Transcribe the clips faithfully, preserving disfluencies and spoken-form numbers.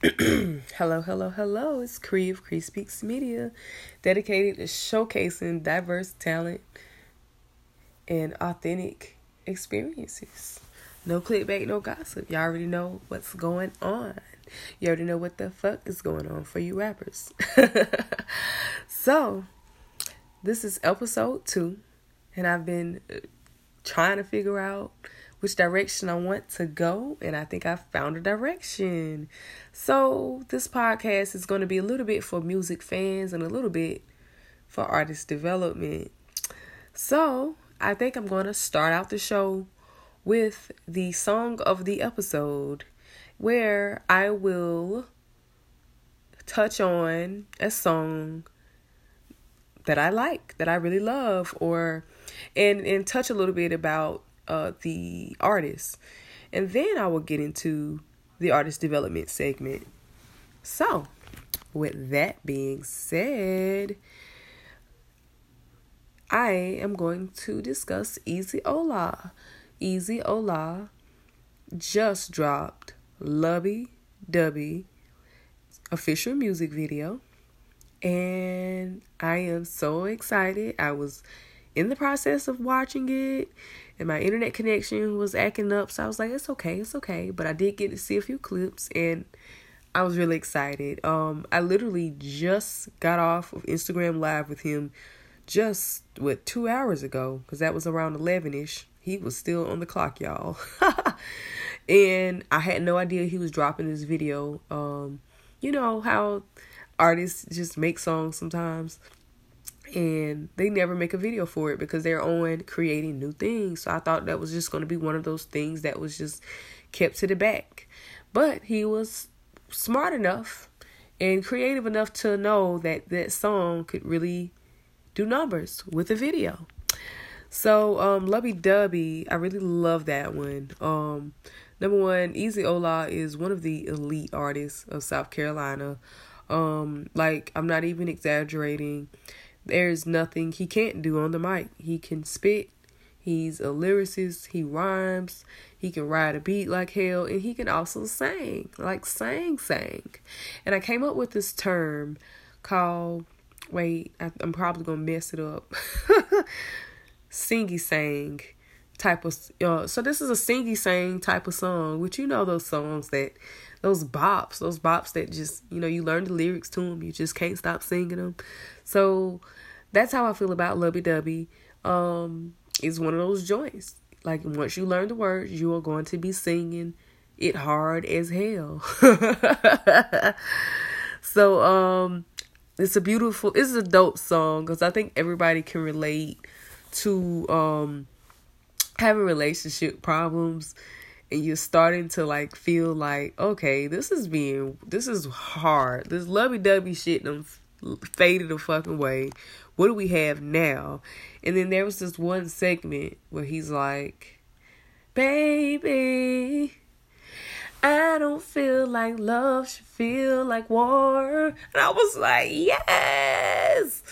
Hello, hello, hello. It's Cree of Cree Speaks Media, dedicated to showcasing diverse talent and authentic experiences. No clickbait, no gossip. Y'all already know what's going on. You already know what the fuck is going on for you rappers. So, this is episode two, and I've been trying to figure out which direction I want to go, and I think I found a direction. So this podcast is going to be a little bit for music fans and a little bit for artist development. So I think I'm going to start out the show with the song of the episode, where I will touch on a song that I like, that I really love, or and and touch a little bit about uh, the artist. And then I will get into the artist development segment. So, with that being said, I am going to discuss Easy Ola. Easy Ola just dropped Lubby Dubby official music video, and I am so excited. I was in the process of watching it, and my internet connection was acting up, so I was like, it's okay, it's okay. But I did get to see a few clips, and I was really excited. Um, I literally just got off of Instagram Live with him just, what, two hours ago, because that was around eleven-ish. He was still on the clock, y'all. And I had no idea he was dropping this video. Um, you know how artists just make songs sometimes, and they never make a video for it because they're on creating new things. So I thought that was just going to be one of those things that was just kept to the back. But he was smart enough and creative enough to know that that song could really do numbers with a video. So um, Lubby Dubby, I really love that one. Um, number one, Easy Ola is one of the elite artists of South Carolina. Um, like, I'm not even exaggerating. There's nothing he can't do on the mic. He can spit. He's a lyricist. He rhymes. He can ride a beat like hell. And he can also sing. Like, sang, sang. And I came up with this term called, wait, I, I'm probably going to mess it up. Singy sang type of, uh, so this is a singy sang type of song, which, you know, those songs that, those bops, those bops that just, you know, you learn the lyrics to them, you just can't stop singing them. So that's how I feel about Lubby Dubby. Um, it's one of those joints. Like, once you learn the words, you are going to be singing it hard as hell. So, um, it's a beautiful, it's a dope song, because I think everybody can relate to um having relationship problems, and you're starting to like feel like, okay, this is being this is hard. This Lubby Dubby shit done faded the fucking way. What do we have now? And then there was this one segment where he's like, baby, I don't feel like love should feel like war. And I was like, yes.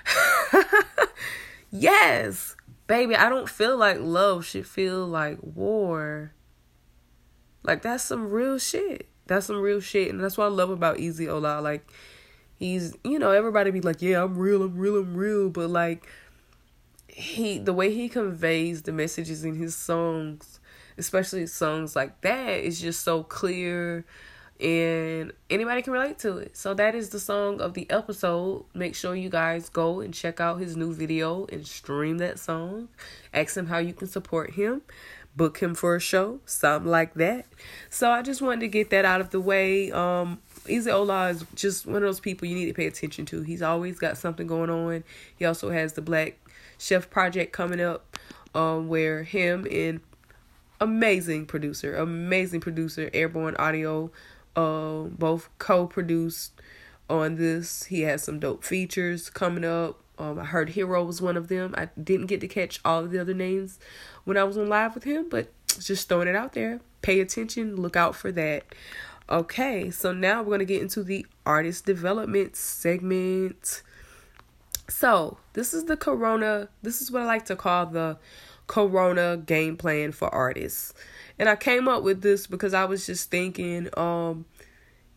Yes, baby, I don't feel like love should feel like war. Like, that's some real shit. That's some real shit. And that's what I love about Easy Ola. Like, he's, you know, everybody be like, yeah, I'm real, I'm real, I'm real. But, like, he, the way he conveys the messages in his songs, especially songs like that, is just so clear. And anybody can relate to it. So that is the song of the episode. Make sure you guys go and check out his new video and stream that song. Ask him how you can support him. Book him for a show. Something like that. So I just wanted to get that out of the way. Um, Easy Ola is just one of those people you need to pay attention to. He's always got something going on. He also has the Black Chef Project coming up, um, where him and amazing producer, amazing producer, Airborne Audio, Uh, both co-produced on this. He has some dope features coming up. Um, I heard Hero was one of them. I didn't get to catch all of the other names when I was on live with him, but just throwing it out there. Pay attention. Look out for that. Okay, so now we're going to get into the artist development segment. So this is the Corona. This is what I like to call the Corona game plan for artists. And I came up with this because I was just thinking, um,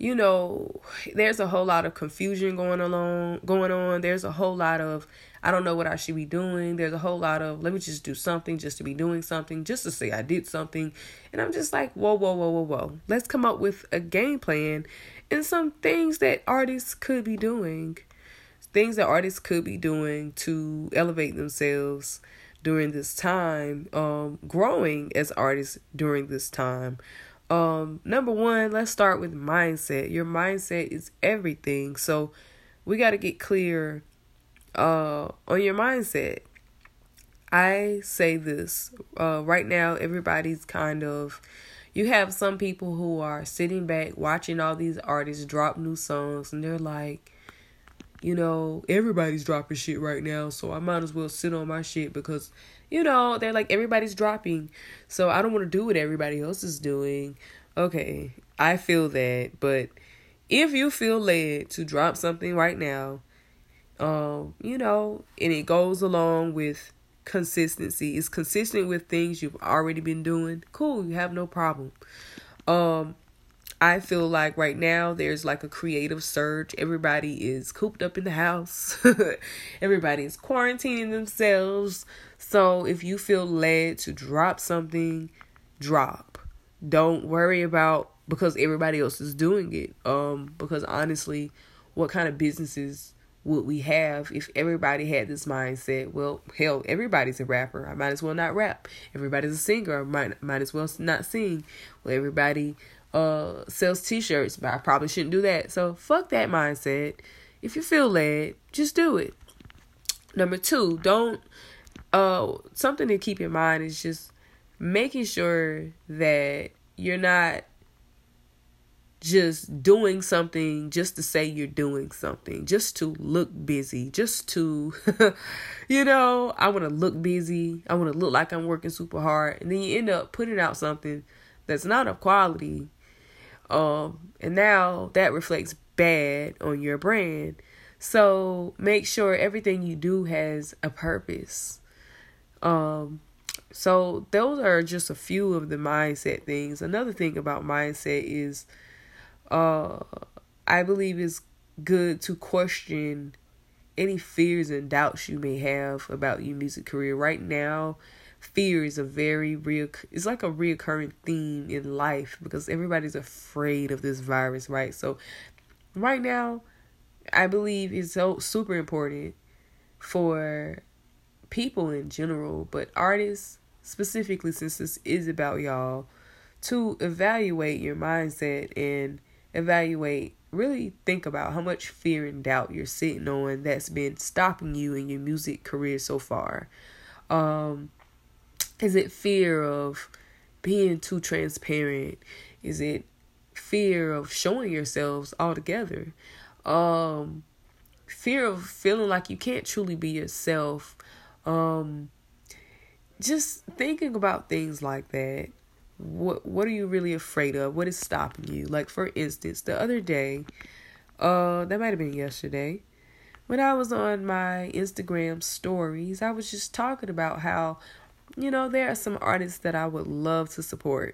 you know, there's a whole lot of confusion going along, going on. There's a whole lot of, I don't know what I should be doing. There's a whole lot of, let me just do something just to be doing something, just to say I did something. And I'm just like, whoa, whoa, whoa, whoa, whoa. Let's come up with a game plan and some things that artists could be doing. Things that artists could be doing to elevate themselves during this time, um, growing as artists during this time. Um, number one, let's start with mindset. Your mindset is everything. So we got to get clear uh, on your mindset. I say this, uh, right now, everybody's kind of, you have some people who are sitting back watching all these artists drop new songs and they're like, you know, everybody's dropping shit right now, so I might as well sit on my shit because, you know, they're like, everybody's dropping, so I don't want to do what everybody else is doing. Okay, I feel that, but if you feel led to drop something right now, um, you know, and it goes along with consistency, it's consistent with things you've already been doing, cool, you have no problem. Um, I feel like right now there's like a creative surge. Everybody is cooped up in the house. Everybody is quarantining themselves. So if you feel led to drop something, drop. Don't worry about because everybody else is doing it. Um, because honestly, what kind of businesses would we have if everybody had this mindset? Well, hell, everybody's a rapper. I might as well not rap. Everybody's a singer. I might might as well not sing. Well, everybody uh sells t-shirts, but I probably shouldn't do that. So fuck that mindset. If you feel led, just do it. Number two, don't uh something to keep in mind is just making sure that you're not just doing something just to say you're doing something, just to look busy, just to, you know, I want to look busy. I want to look like I'm working super hard. And then you end up putting out something that's not of quality. Um, and now that reflects bad on your brand. So make sure everything you do has a purpose. Um, so those are just a few of the mindset things. Another thing about mindset is, uh, I believe it's good to question any fears and doubts you may have about your music career. Right now, fear is a very real, it's like a reoccurring theme in life because everybody's afraid of this virus, right? So right now, I believe it's so super important for people in general, but artists specifically, since this is about y'all, to evaluate your mindset and evaluate, really think about how much fear and doubt you're sitting on that's been stopping you in your music career so far. Um, Is it fear of being too transparent? Is it fear of showing yourselves altogether? Um, fear of feeling like you can't truly be yourself? Um, just thinking about things like that. What What are you really afraid of? What is stopping you? Like, for instance, the other day, uh, that might have been yesterday, when I was on my Instagram stories, I was just talking about how, you know, there are some artists that I would love to support,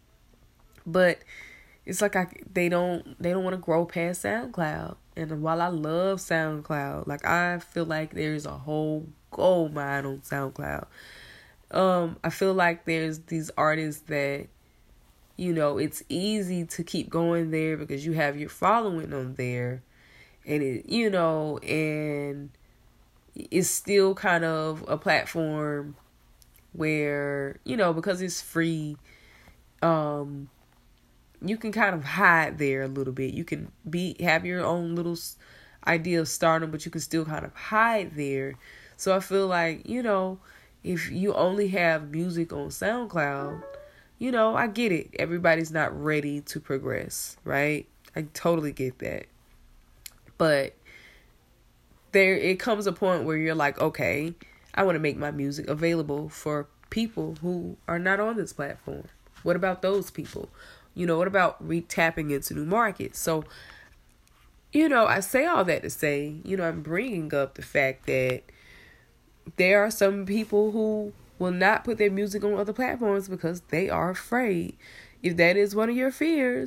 but it's like I they don't they don't want to grow past SoundCloud. And while I love SoundCloud, like I feel like there's a whole gold mine on SoundCloud. Um, I feel like there's these artists that, you know, it's easy to keep going there because you have your following on there, and it, you know, and it's still kind of a platform where, you know, because it's free, um, you can kind of hide there a little bit. You can be have your own little idea of stardom, but you can still kind of hide there. So I feel like, you know, if you only have music on SoundCloud, you know, I get it. Everybody's not ready to progress, right? I totally get that. But there, it comes a point where you're like, okay, I want to make my music available for people who are not on this platform. What about those people? You know, what about re-tapping into new markets? So, you know, I say all that to say, you know, I'm bringing up the fact that there are some people who will not put their music on other platforms because they are afraid. If that is one of your fears,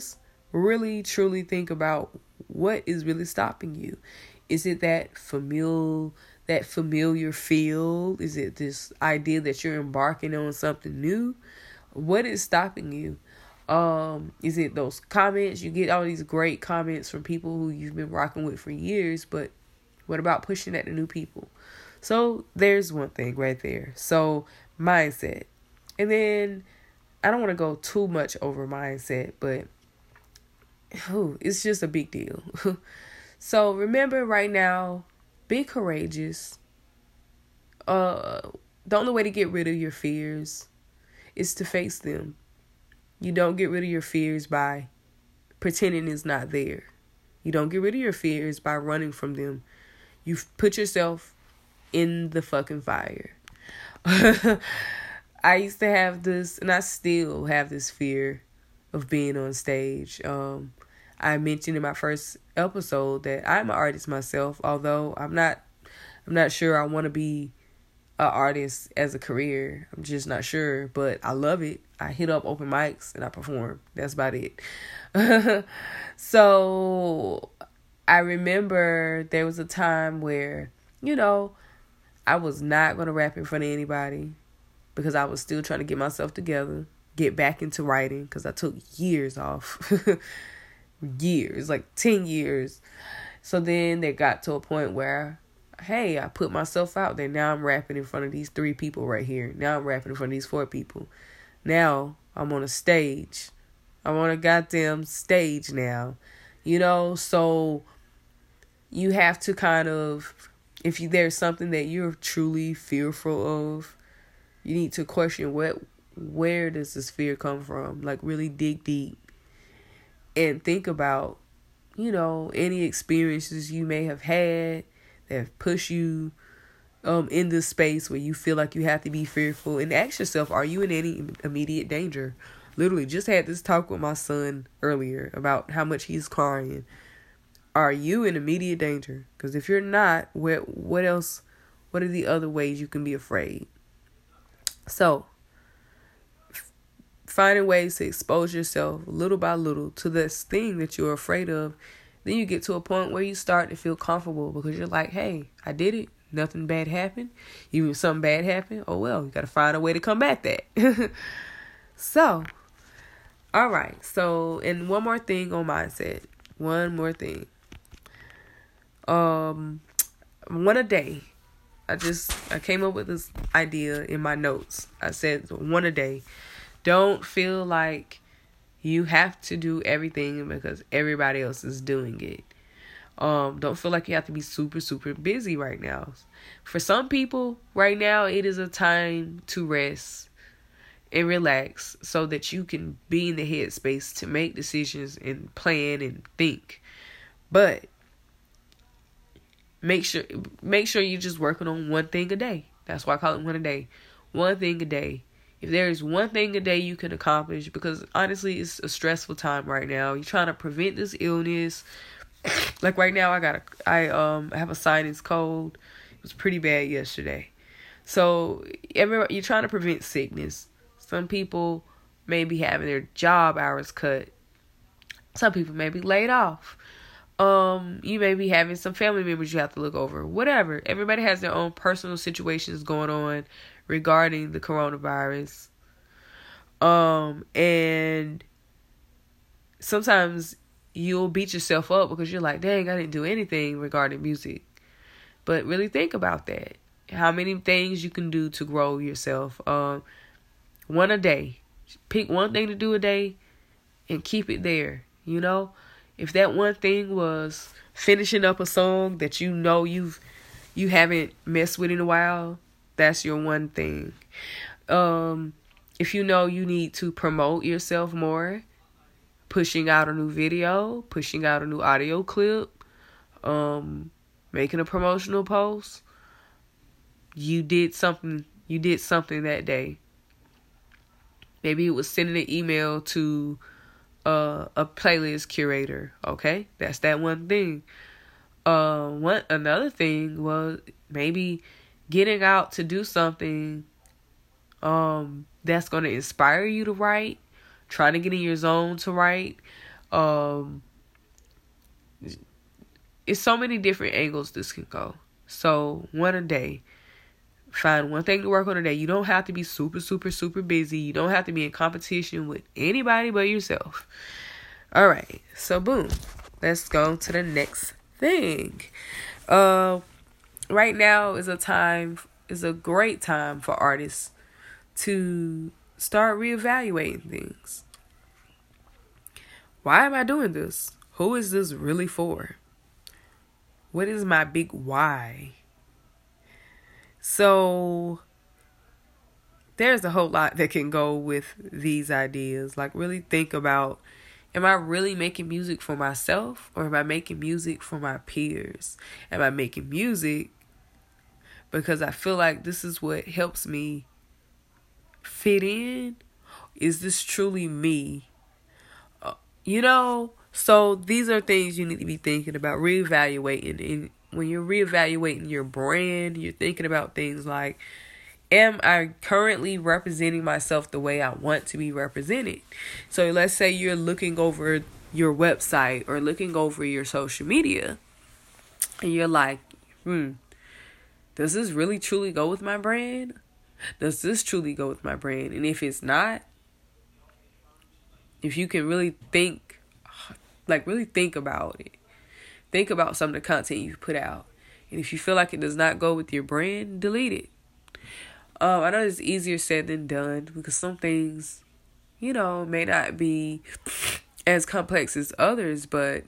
really truly think about what is really stopping you. Is it that familiar, that familiar feel? Is it this idea that you're embarking on something new? What is stopping you? Um, is it those comments? You get all these great comments from people who you've been rocking with for years, but what about pushing that to new people? So there's one thing right there. So mindset. And then I don't want to go too much over mindset, but oh, it's just a big deal. So remember right now, be courageous. Uh, the only way to get rid of your fears is to face them. You don't get rid of your fears by pretending it's not there. You don't get rid of your fears by running from them. You put yourself in the fucking fire. I used to have this, and I still have this fear of being on stage. Um, I mentioned in my first episode that I'm an artist myself, although I'm not, I'm not sure I want to be an artist as a career. I'm just not sure, but I love it. I hit up open mics and I perform. That's about it. So I remember there was a time where, you know, I was not going to rap in front of anybody because I was still trying to get myself together, get back into writing because I took years off. years, like ten years. So then they got to a point where, hey, I put myself out there. Now I'm rapping in front of these three people right here. Now I'm rapping in front of these four people. Now I'm on a stage. I'm on a goddamn stage now. You know, so you have to kind of, if you, there's something that you're truly fearful of, you need to question what, where does this fear come from? Like really dig deep and think about, you know, any experiences you may have had that push you um in this space where you feel like you have to be fearful, and ask yourself, are you in any immediate danger? Literally just had this talk with my son earlier about how much he's crying. Are you in immediate danger? Because if you're not, what what else, what are the other ways you can be afraid? So f- finding ways to expose yourself little by little to this thing that you're afraid of. Then you get to a point where you start to feel comfortable because you're like, hey, I did it. Nothing bad happened. Even if something bad happened, oh well, you got to find a way to combat that. So, all right. So, and one more thing on mindset. One more thing. Um, one a day. I just, I came up with this idea in my notes. I said one a day. Don't feel like you have to do everything because everybody else is doing it. Um, don't feel like you have to be super, super busy right now. For some people, right now, it is a time to rest and relax so that you can be in the headspace to make decisions and plan and think. But make sure, make sure you're just working on one thing a day. That's why I call it one a day. One thing a day. If there is one thing a day you can accomplish, because honestly, it's a stressful time right now. You're trying to prevent this illness. Like right now, I got a, I um, I have a sinus cold. It was pretty bad yesterday. So everybody, you're trying to prevent sickness. Some people may be having their job hours cut. Some people may be laid off. Um, you may be having some family members you have to look over. Whatever. Everybody has their own personal situations going on regarding the coronavirus. Um, and sometimes you'll beat yourself up because you're like, dang, I didn't do anything regarding music. But really think about that. How many things you can do to grow yourself. Um, one a day. Pick one thing to do a day and keep it there. You know, if that one thing was finishing up a song that you know you've you haven't messed with in a while, that's your one thing. Um, if you know you need to promote yourself more, pushing out a new video, pushing out a new audio clip, um, making a promotional post, you did something, you did something that day. Maybe it was sending an email to uh, a playlist curator. Okay, that's that one thing. Uh, one another thing was maybe getting out to do something um, that's going to inspire you to write. Trying to get in your zone to write. Um, it's so many different angles this can go. So one a day. Find one thing to work on a day. You don't have to be super, super, super busy. You don't have to be in competition with anybody but yourself. All right. So boom. Let's go to the next thing. Uh, right now is a time, is a great time for artists to start reevaluating things. Why am I doing this? Who is this really for? What is my big why? So there's a whole lot that can go with these ideas. Like, really think about, am I really making music for myself, or am I making music for my peers? Am I making music because I feel like this is what helps me fit in? Is this truly me? Uh, you know, so these are things you need to be thinking about, reevaluating. And when you're reevaluating your brand, you're thinking about things like, am I currently representing myself the way I want to be represented? So let's say you're looking over your website or looking over your social media, and you're like, hmm, does this really truly go with my brand? Does this truly go with my brand? And if it's not, if you can really think, like really think about it. Think about some of the content you put out. And if you feel like it does not go with your brand, delete it. Um, I know it's easier said than done, because some things, you know, may not be as complex as others, but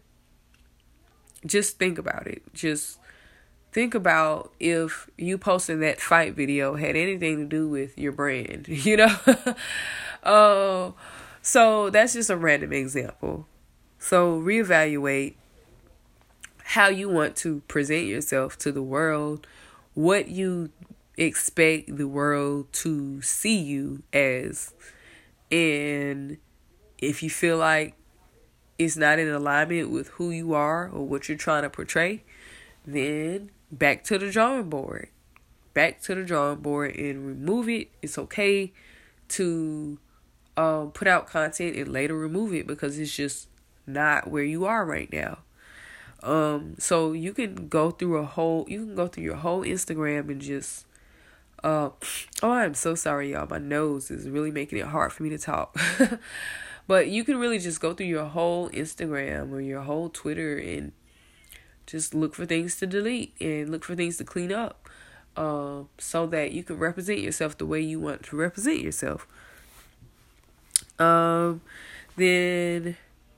just think about it. Just think about if you posting that fight video had anything to do with your brand, you know? uh, so that's just a random example. So reevaluate how you want to present yourself to the world, what you expect the world to see you as. And if you feel like it's not in alignment with who you are or what you're trying to portray, then back to the drawing board. Back to the drawing board and remove it. It's okay to um, put out content and later remove it because it's just not where you are right now. Um, so you can go through a whole, you can go through your whole Instagram and just, uh, oh, I'm so sorry, y'all. My nose is really making it hard for me to talk. But you can really just go through your whole Instagram or your whole Twitter and just look for things to delete and look for things to clean up, uh, so that you can represent yourself the way you want to represent yourself. Um, then...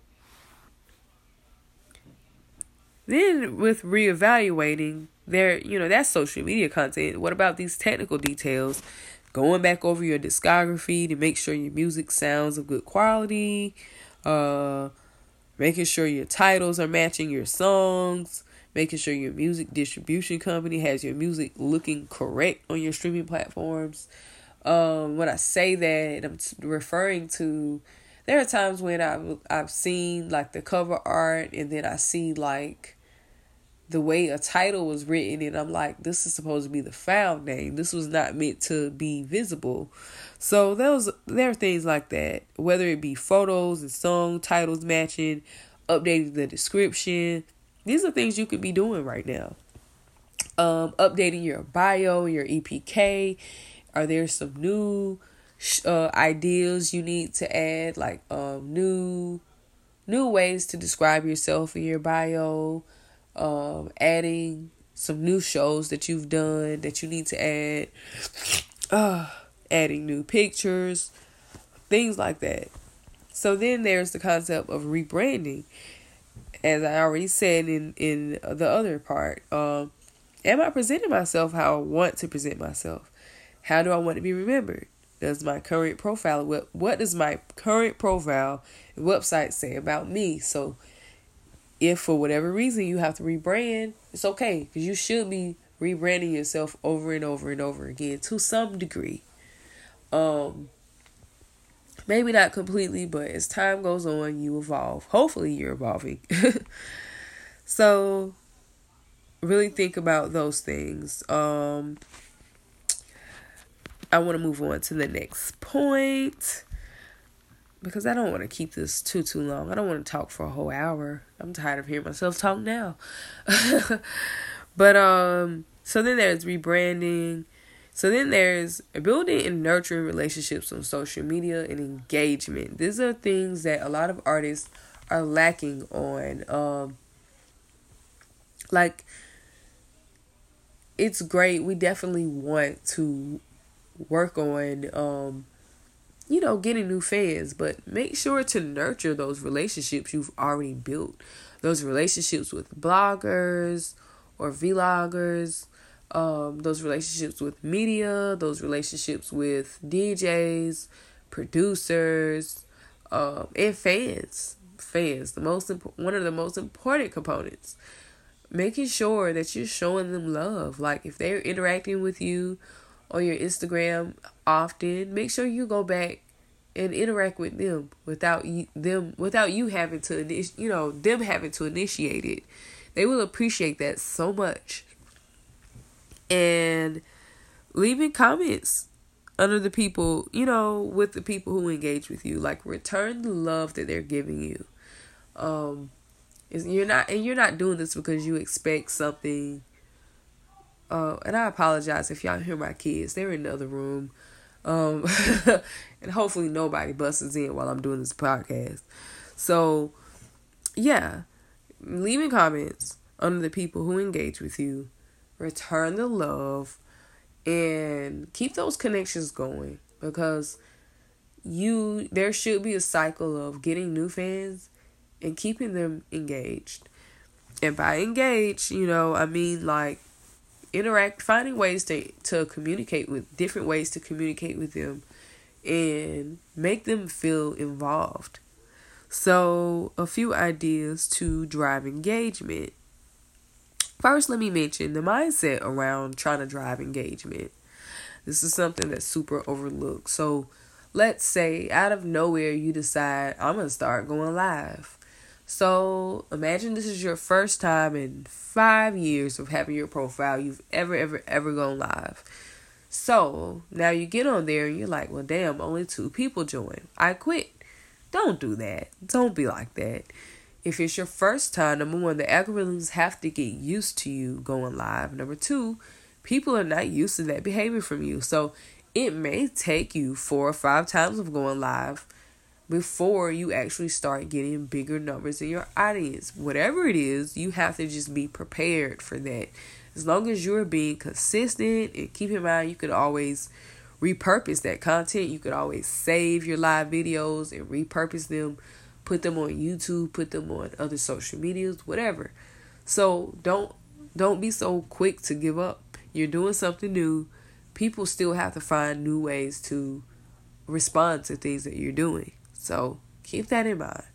Then with reevaluating there, you know, that's social media content. What about these technical details? Going back over your discography to make sure your music sounds of good quality. Uh, making sure your titles are matching your songs. Making sure your music distribution company has your music looking correct on your streaming platforms. Um, when I say that, I'm referring to, there are times when I've, I've seen like the cover art and then I see like the way a title was written and I'm like, this is supposed to be the file name. This was not meant to be visible. So those, there are things like that, whether it be photos and song titles matching, updating the description. These are things you could be doing right now. Um, updating your bio, your E P K. Are there some new Uh, ideas you need to add, like um, new new ways to describe yourself in your bio, um, adding some new shows that you've done that you need to add, uh, adding new pictures, things like that. So then there's the concept of rebranding. As I already said in, in the other part, um, am I presenting myself how I want to present myself? How do I want to be remembered? Does my current profile, what, what does my current profile and website say about me? So if for whatever reason you have to rebrand, it's okay, because you should be rebranding yourself over and over and over again to some degree. Um, maybe not completely, but as time goes on, you evolve. Hopefully you're evolving. So really think about those things. Um, I want to move on to the next point. because I don't want to keep this too, too long. I don't want to talk for a whole hour. I'm tired of hearing myself talk now. But, um, so then there's rebranding. So then there's building and nurturing relationships on social media and engagement. These are things that a lot of artists are lacking on. Um, like, it's great. We definitely want to work on, um, you know, getting new fans, but make sure to nurture those relationships you've already built. Those relationships with bloggers or vloggers, um, those relationships with media, those relationships with D Js, producers, um, and fans. Fans, the most imp- one of the most important components. Making sure that you're showing them love. Like if they're interacting with you on your Instagram often, make sure you go back and interact with them without you, them without you having to, you know, them having to initiate it. They will appreciate that so much. And leaving comments under the people, you know, with the people who engage with you, like return the love that they're giving you. Um, is you're not, and you're not doing this because you expect something. Uh, and I apologize if y'all hear my kids; they're in the other room. Um, and hopefully nobody busts in while I'm doing this podcast. So, yeah, leaving comments under the people who engage with you, return the love, and keep those connections going, because you there should be a cycle of getting new fans and keeping them engaged. And by engaged, you know, I mean like interact, finding ways to, to communicate with, different ways to communicate with them and make them feel involved. So, a few ideas to drive engagement. First, let me mention the mindset around trying to drive engagement. This is something that's super overlooked. So, let's say out of nowhere you decide, I'm going to start going live. So, imagine this is your first time in five years of having your profile you've ever, ever, ever gone live. So, now you get on there and you're like, well, damn, only two people joined. I quit. Don't do that. Don't be like that. If it's your first time, number one, the algorithms have to get used to you going live. Number two, people are not used to that behavior from you. So, it may take you four or five times of going live before you actually start getting bigger numbers in your audience. Whatever it is, you have to just be prepared for that. As long as you're being consistent, and keep in mind, you could always repurpose that content. You could always save your live videos and repurpose them, put them on YouTube, put them on other social medias, whatever. So don't don't be so quick to give up. You're doing something new. People still have to find new ways to respond to things that you're doing. So keep that in mind.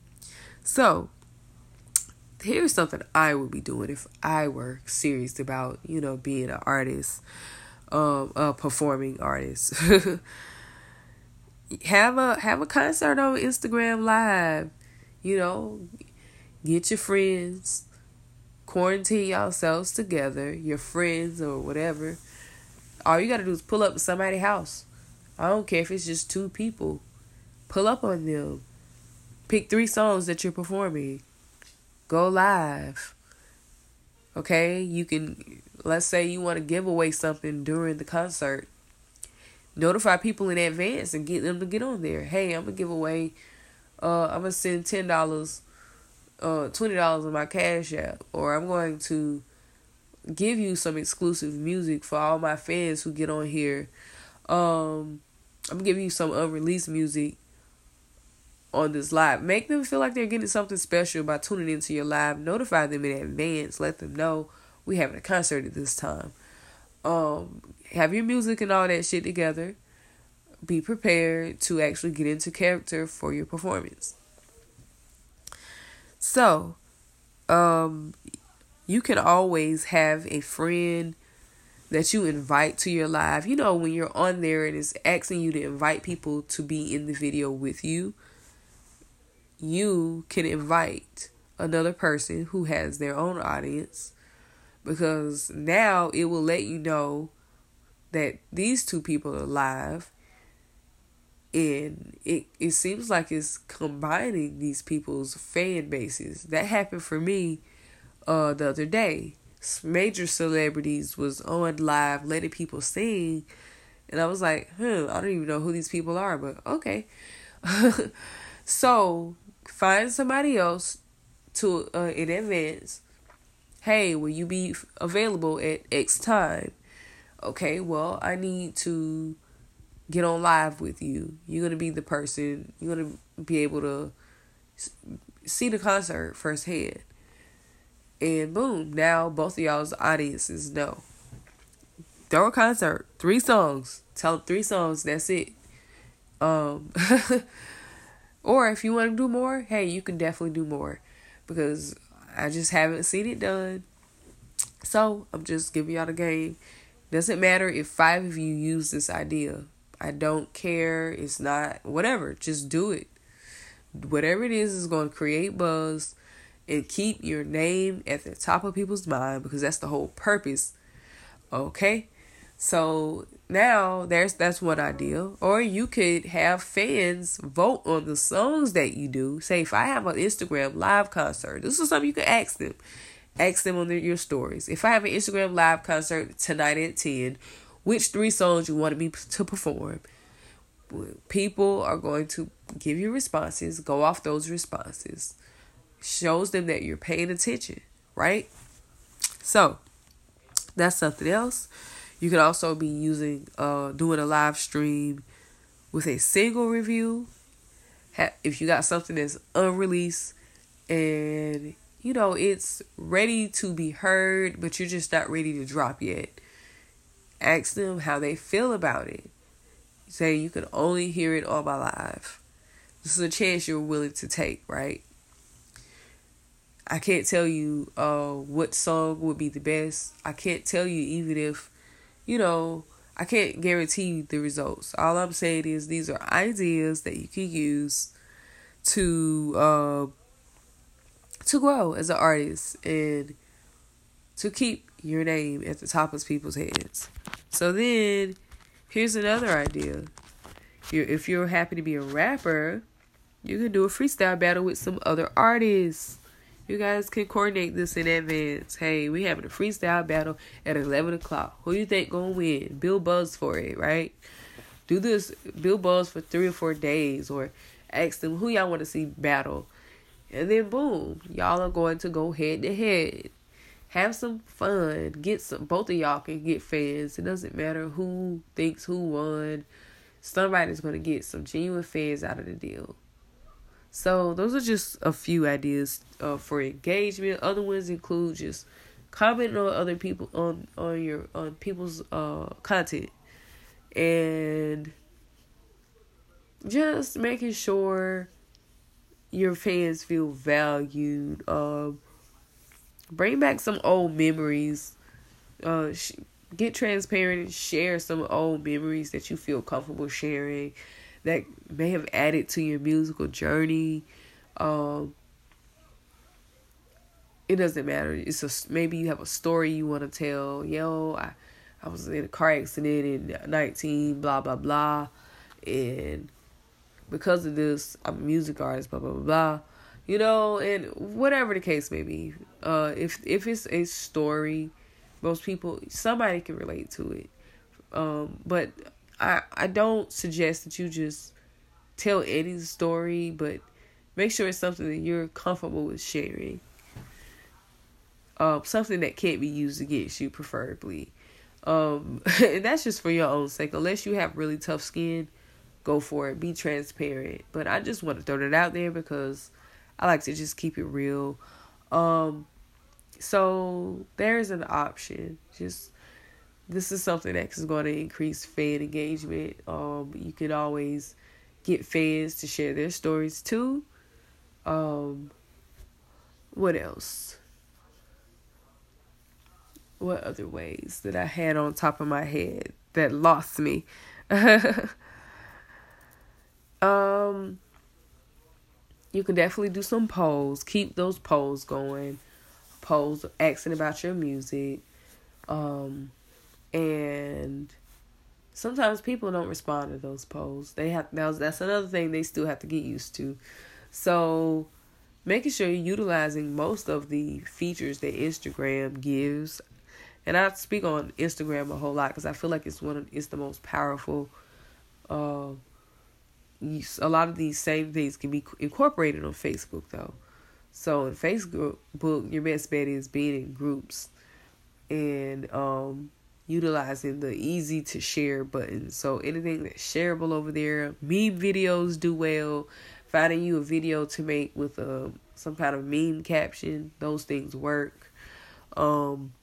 So here's something I would be doing if I were serious about, you know, being an artist, um, a performing artist. have a have a concert on Instagram Live. You know, get your friends, quarantine yourselves together, your friends or whatever. All you gotta do is pull up to somebody's house. I don't care if it's just two people. Pull up on them. Pick three songs that you're performing. Go live. Okay? You can, let's say you want to give away something during the concert. Notify people in advance and get them to get on there. Hey, I'm going to give away, uh, I'm going to send ten dollars, uh, twenty dollars on my Cash App. Or I'm going to give you some exclusive music for all my fans who get on here. Um, I'm going to give you some unreleased music on this live. Make them feel like they're getting something special by tuning into your live. Notify them in advance. Let them know we having a concert at this time. Um, have your music and all that shit together. Be prepared to actually get into character for your performance. So, um, you can always have a friend that you invite to your live. You know, when you're on there and it's asking you to invite people to be in the video with you, you can invite another person who has their own audience, because now it will let you know that these two people are live. And it, it seems like it's combining these people's fan bases. That happened for me uh, the other day. Major celebrities was on live letting people sing. And I was like, hmm, I don't even know who these people are, but okay. So, find somebody else to uh, in advance. Hey, will you be available at X time? Okay, well, I need to get on live with you. You're going to be the person. You're going to be able to see the concert firsthand. And boom, now both of y'all's audiences know. Throw a concert. Three songs. Tell them three songs. That's it. Um, or if you want to do more, hey, you can definitely do more. Because I just haven't seen it done. So, I'm just giving y'all the game. Doesn't matter if five of you use this idea. I don't care. It's not, whatever. Just do it. Whatever it is is going to create buzz and keep your name at the top of people's mind, because that's the whole purpose. Okay? So now there's that's one idea. Or you could have fans vote on the songs that you do. Say if I have an Instagram live concert, this is something you can ask them. Ask them on their, your stories. If I have an Instagram live concert tonight at ten, which three songs you want me to perform? People are going to give you responses. Go off those responses. Shows them that you're paying attention, right? So, that's something else. You could also be using, uh, doing a live stream with a single review. If you got something that's unreleased and, you know, it's ready to be heard, but you're just not ready to drop yet. Ask them how they feel about it. Say you can only hear it on my live. This is a chance you're willing to take, right? I can't tell you uh, what song would be the best. I can't tell you even if, you know, I can't guarantee the results. All I'm saying is these are ideas that you can use to uh, to grow as an artist and to keep your name at the top of people's heads. So then, here's another idea. You're, if you're happy to be a rapper, you can do a freestyle battle with some other artists. You guys can coordinate this in advance. Hey, we having a freestyle battle at eleven o'clock. Who you think gonna win? Build buzz for it, right? Do this, build buzz for three or four days, or ask them who y'all want to see battle. And then boom, y'all are going to go head to head. Have some fun. Get some. Both of y'all can get fans. It doesn't matter who thinks who won. Somebody's going to get some genuine fans out of the deal. So those are just a few ideas uh, for engagement. Other ones include just commenting on other people on on your on people's uh content, and just making sure your fans feel valued. Um. Bring back some old memories. Uh, sh- get transparent and share some old memories that you feel comfortable sharing that may have added to your musical journey. Um, it doesn't matter. It's a, maybe you have a story you want to tell. Yo, I, I was in a car accident in nineteen, blah, blah, blah. And because of this, I'm a music artist, blah, blah, blah, blah. You know, and whatever the case may be, uh, if if it's a story, most people, somebody can relate to it. Um, but I I don't suggest that you just tell any story, but make sure it's something that you're comfortable with sharing. Um, something that can't be used against you, preferably. Um, and that's just for your own sake. Unless you have really tough skin, go for it. Be transparent. But I just want to throw that out there because I like to just keep it real. Um, so there's an option. Just this is something that is going to increase fan engagement. Um, you can always get fans to share their stories too. Um, what else? What other ways that I had on top of my head that lost me? um. You can definitely do some polls. Keep those polls going. Polls asking about your music. Um, and sometimes people don't respond to those posts. They have that's that's another thing they still have to get used to. So making sure you're utilizing most of the features that Instagram gives. And I speak on Instagram a whole lot because I feel like it's one of it's the most powerful. Uh, a lot of these same things can be incorporated on Facebook though. So in Facebook, your best bet is being in groups and um, utilizing the easy to share button. So anything that's shareable over there, meme videos do well. Finding you a video to make with a some kind of meme caption, those things work. Um,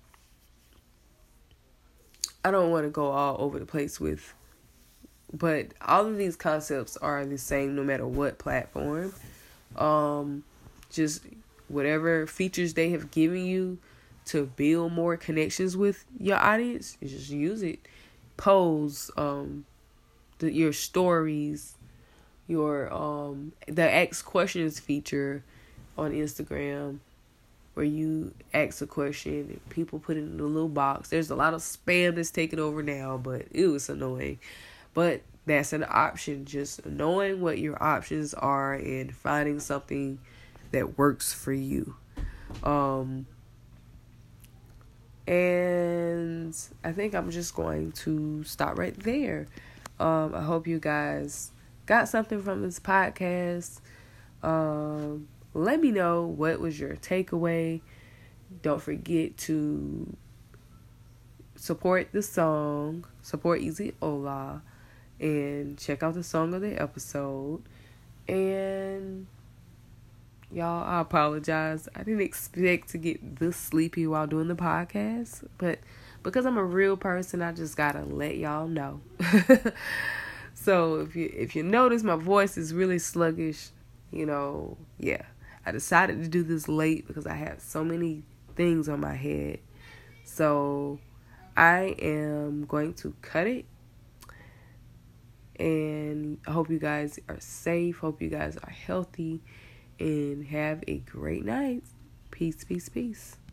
I don't want to go all over the place with, but all of these concepts are the same no matter what platform. Um, just whatever features they have given you to build more connections with your audience, you just use it. Pose, um, the, your stories, your um, the ask questions feature on Instagram, where you ask a question and people put it in a little box. There's a lot of spam that's taken over now, but it was annoying. But that's an option. Just knowing what your options are and finding something that works for you. Um, and I think I'm just going to stop right there. Um, I hope you guys got something from this podcast. Um, let me know what was your takeaway. Don't forget to support the song, support Easy Ola, and check out the song of the episode. And y'all, I apologize. I didn't expect to get this sleepy while doing the podcast, but because I'm a real person, I just gotta let y'all know. So if you if you notice my voice is really sluggish, you know, yeah. I decided to do this late because I have so many things on my head. So I am going to cut it. And I hope you guys are safe. Hope you guys are healthy. And have a great night. Peace, peace, peace.